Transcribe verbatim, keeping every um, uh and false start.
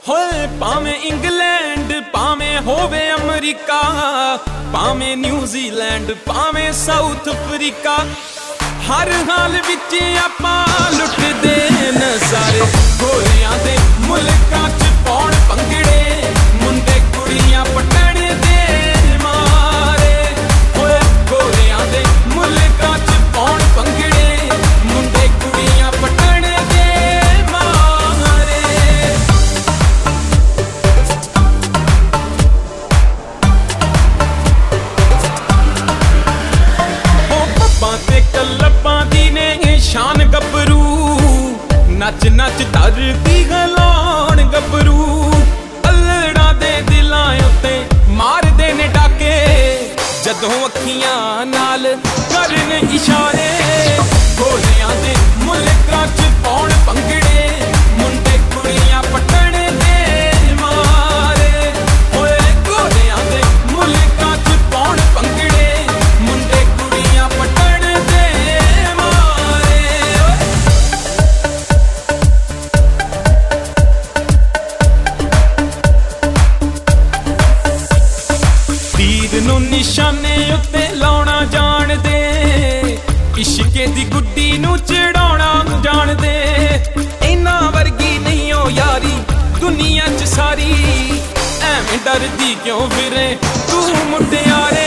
ਹੋਏ ਭਾਵੇਂ ਇੰਗਲੈਂਡ ਭਾਵੇਂ ਹੋਵੇ ਅਮਰੀਕਾ, ਭਾਵੇਂ ਨਿਊਜ਼ੀਲੈਂਡ ਭਾਵੇਂ ਸਾਊਥ ਅਫਰੀਕਾ, ਹਰ ਹਾਲ ਵਿੱਚ ਆਪਾਂ ਲੁੱਟਦੇ ਨਜ਼ਾਰੇ। ਗੋਰਿਆਂ ਦੇ ਮੁਲਕਾਂ ਚ ਪਾਉਣ ਭੰਗੜੇ, ਮੁੰਡੇ ਕੁੜੀਆਂ ਪਟਣ ਦੇ ਮਾਰੇ। ਹੋਏ ਗੋਰਿਆਂ ਦੇ ਮੁਲਕਾਂ ਚ ਪਾਉਣ ਭੰਗੜੇ, ਮੁੰਡੇ ਕੁੜੀਆਂ ਪਟਣ ਦੇ ਮਾਰੇ। ਉਹ ਪੱਬਾਂ ਤੇ ਕਲੱਬਾਂ ਦੀ ਨੇ ਸ਼ਾਨ ਗੱਭਰੂ, ਨੱਚ ਨੱਚ ਧਰਤੀ ਹਿਲਾਉਣ ਗੱਭਰੂ। ਅਲੜਾਂ ਦੇ ਦਿਲਾਂ ਉੱਤੇ ਮਾਰਦੇ ਨੇ ਡਾਕੇ, ਜਦੋਂ ਅੱਖੀਆਂ ਨਾਲ ਕਰਨ ਇਸ਼ਾਰੇ। ਗੋਰਿਆਂ ਦੇ ਮੁਲਕਾਂ ਚ ਪਾਉਣ ਭੰਗੜੇ, ਮੁੰਡੇ ਕੁੜੀਆਂ ਪਟਣ ਦੇ ਮਾਰੇ। ਹੋਏ ਗੋਰਿਆਂ ਦੇ ਮੁਲਕਾਂ ਚ ਪਾਉਣ ਭੰਗੜੇ, ਮੁੰਡੇ ਕੁੜੀਆਂ ਪਟਣ ਦੇ ਮਾਰੇ। ਤੀਰ ਨੂੰ ਨਿਸ਼ਾਨੇ ਉੱਤੇ ਲਾਉਣਾ ਜਾਣਦੇ, ਇਸ਼ਕੇ ਦੀ ਗੁੱਡੀ ਨੂੰ ਚੜਾਉਣਾ ਜਾਣਦੇ। ਇਹਨਾਂ ਵਰਗੀ ਨਹੀਂ ਓ ਯਾਰੀ ਦੁਨੀਆ ਚ ਸਾਰੀ, ਐਵੇਂ ਡਰਦੀ ਕਿਉਂ ਫਿਰੇ ਤੂੰ ਮੁਟਿਆਰੇ।